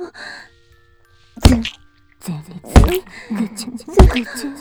前列ぐちゅぐちゅ。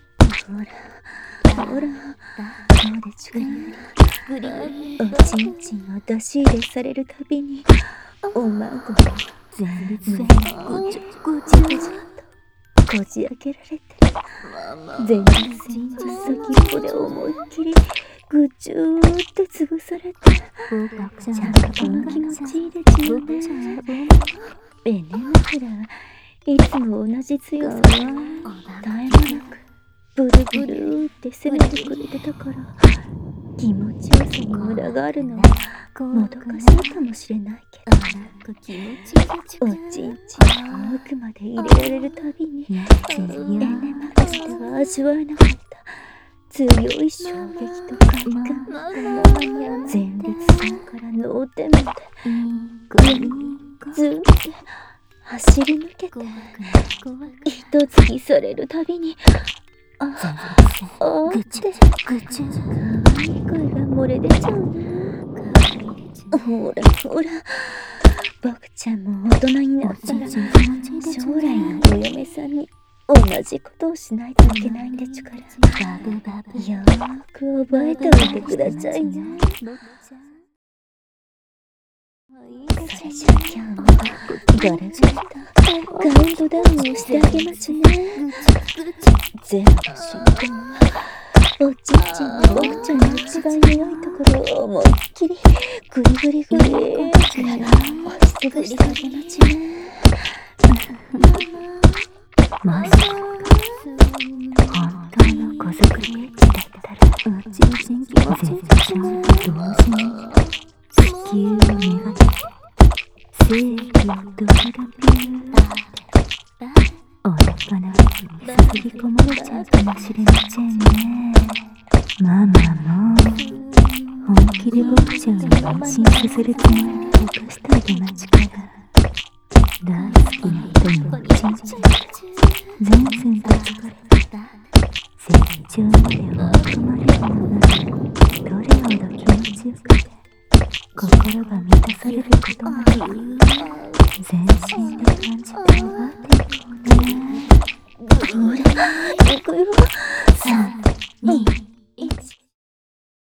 ほらどうでちゅかおちんちんを出し入れされるたびにおまごが前列ぐぐちゅぐちゅ。 こじ開けられて前立腺の先っぽで思いっきりぐちゅーって潰されてちゃんと気持ちいいでちゅよね。ベネ枕いつも同じ強さで絶え間なくブルブルーって攻めてくれてたから気持ちよさにムラがあるのはもどかしいかもしれないけどおちんちんを奥まで入れられるたびにエネ枕では味わえなかった強い衝撃と快感前立腺から脳天までずーっと走り抜けて一突きされるたびにあーって可愛い声が漏れ出ちゃうな。ほら僕ちゃんも大人になったら将来のお嫁さんに同じことをしないといけないんでちゅからよーく覚えておいてくださいね。それじゃ今日もガラガラとカウントダウンをしてあげまちね。全部瞬間はおちんちんの僕ちゃんの一番弱いところを思いっきりグリグリグリって押しつぶしてあげまちね。 もし本当の子作りエッチだったらおちんちん気持ちいいでしょ。同時に地球をめがけて正義をドキドキお腹の奥に注ぎ込まれちゃうかもしれませんね。ママも本気で僕ちゃんを安心させるつもりで犯してあげまちから大好きな人のおちんちん全然と疲れて成長まで追い込まれるのがどれほど気持ちよくて心が満たされることなく全身で感じて奪っていこうね。 ほら行くよ。3、2、